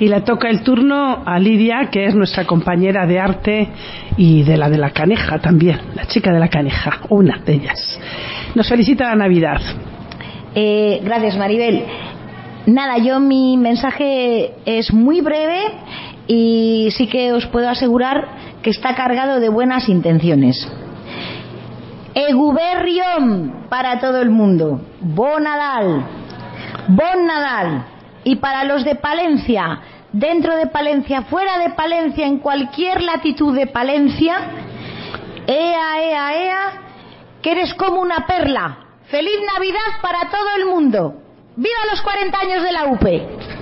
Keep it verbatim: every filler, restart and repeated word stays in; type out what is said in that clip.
Y le toca el turno a Lidia, que es nuestra compañera de arte y de la de la Caneja también, la chica de la Caneja, una de ellas. Nos felicita la Navidad. Eh, gracias, Maribel. Nada, yo mi mensaje es muy breve y sí que os puedo asegurar que está cargado de buenas intenciones. Eguberrión para todo el mundo. Bon Nadal. Bon Nadal. Y para los de Palencia, dentro de Palencia, fuera de Palencia, en cualquier latitud de Palencia, ea, ea, ea, que eres como una perla. ¡Feliz Navidad para todo el mundo! ¡Viva los cuarenta años de la U P E!